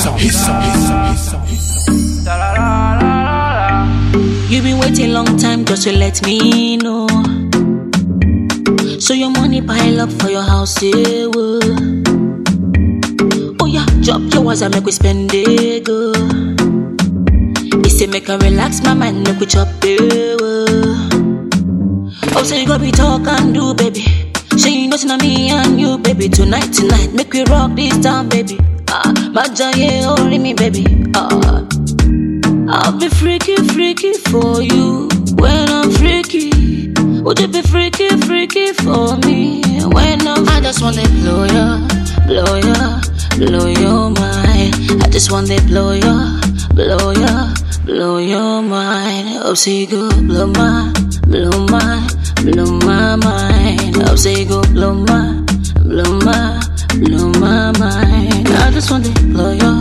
You been waiting long time just to let me know. So your money pile up for your house, yeah. Oh yeah, drop your words and make we spend it, go. He say make her relax my mind, make we chop it. Oh, so you gotta be talk and do, baby. Say you know it's me and you, baby. Tonight, make we rock this town, baby. Maja, yeah, only me, baby. I'll be freaky for you when I'm freaky. Would you be freaky for me when I just wanna blow your mind. I just wanna blow your mind. Oh, say go blow my mind. Oh, say go blow my mind. I just wanna blow your